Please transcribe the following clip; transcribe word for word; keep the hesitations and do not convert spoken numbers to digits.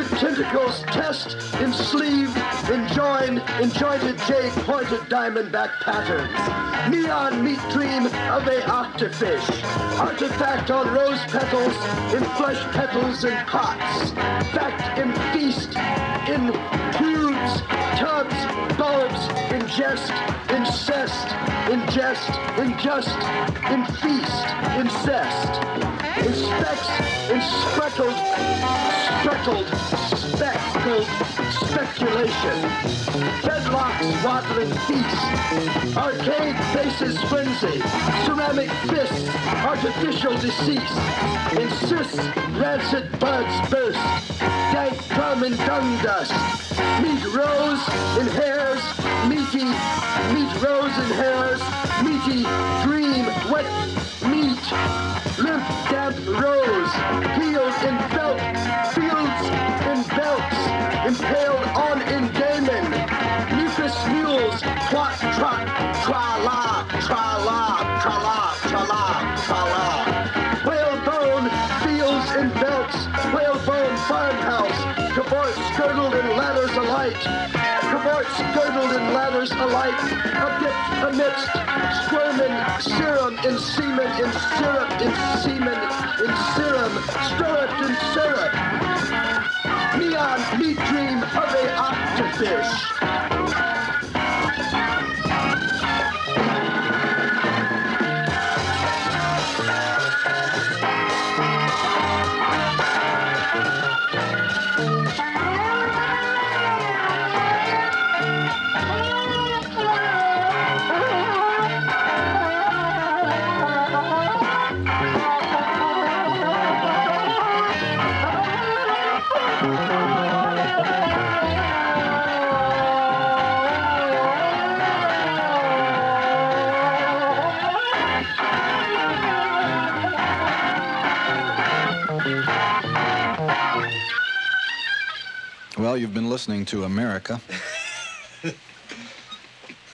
Pointed tentacles test in sleeve, in join, in jointed J pointed diamondback patterns. Neon meat dream of a octofish. Artifact on rose petals, in flesh petals and pots. Fact in feast, in cubes, tubs, bulbs, ingest, incest, ingest, injust, in feast, incest. In specks, in speckled, speckled, speckled speculation. Bedlocks waddling feast. Arcade faces frenzy. Ceramic fists, artificial decease. Insists rancid buds burst. Dank drum and dung dust. Meat rose in hairs, meaty. Meat rose in hairs, meaty. Dream, wet meat. Limp, damp rose. Healed in felt. Fields in belts. Impaled on in daemon. Mucus mules. Twat, trot, tra-la, tra-la, tra-la, tra-la, tra-la. Whalebone fields in belts. Whalebone farmhouse. Cavorts girdled in ladders alight. Cavorts girdled in ladders alight. Adipped amidst squirming serum in semen in syrup in semen in serum. Stirrup in syrup. Neon meat dream of a octofish. Well, you've been listening to America.